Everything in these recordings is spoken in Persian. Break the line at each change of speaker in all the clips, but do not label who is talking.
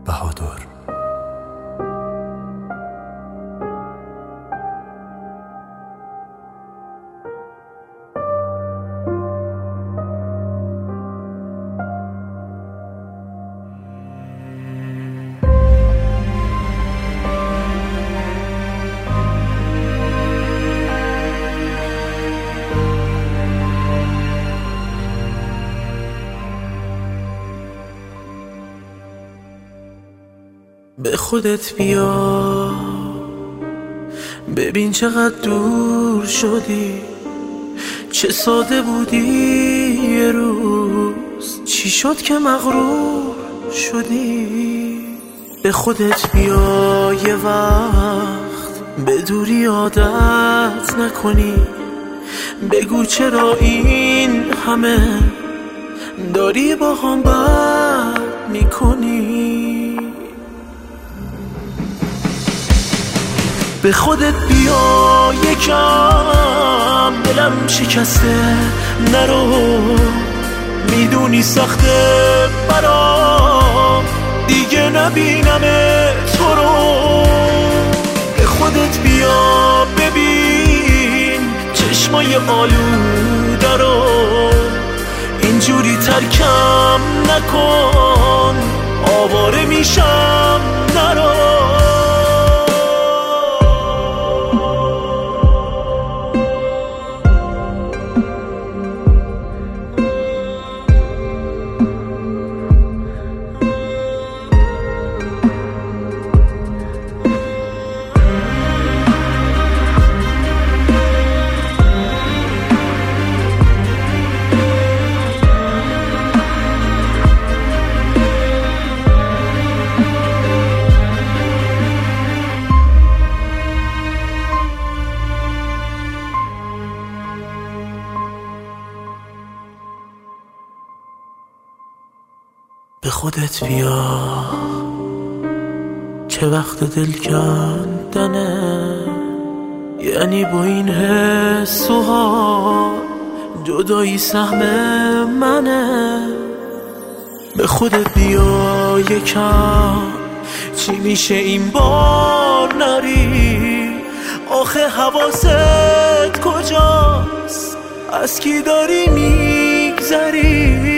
بهادر.
به خودت بیا، ببین چقدر دور شدی، چه ساده بودی یه روز، چی شد که مغرور شدی. به خودت بیا یه وقت، به دوری عادت نکنی، بگو چرا این همه داری با هم بد میکنی. به خودت بیا یکم، دلم شکسته نرو، میدونی سخته برام دیگه نبینم تو رو. به خودت بیا ببین چشمای آلوده رو، اینجوری ترکم نکن، آواره میشم نرو. به خودت بیا که وقت دل کندنه، یعنی با این حس و حال جدایی سهم منه. به خودت بیا یکم، چی میشه این بار نری، آخه حواست کجاست، از کی داری میگذری.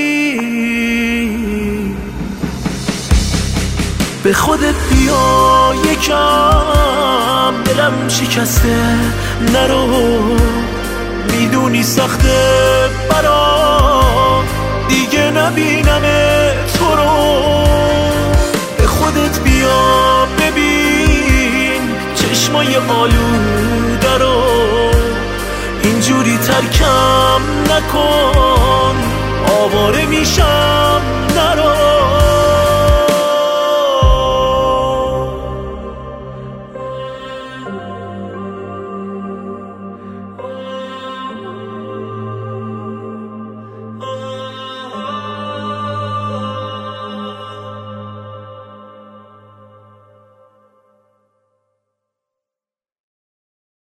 به خودت بیا یکم، دلم شکسته نرو، میدونی سخته برام دیگه نبینم تو رو. به خودت بیا ببین چشمای آلوده رو، اینجوری ترکم نکن، آواره میشم نرو.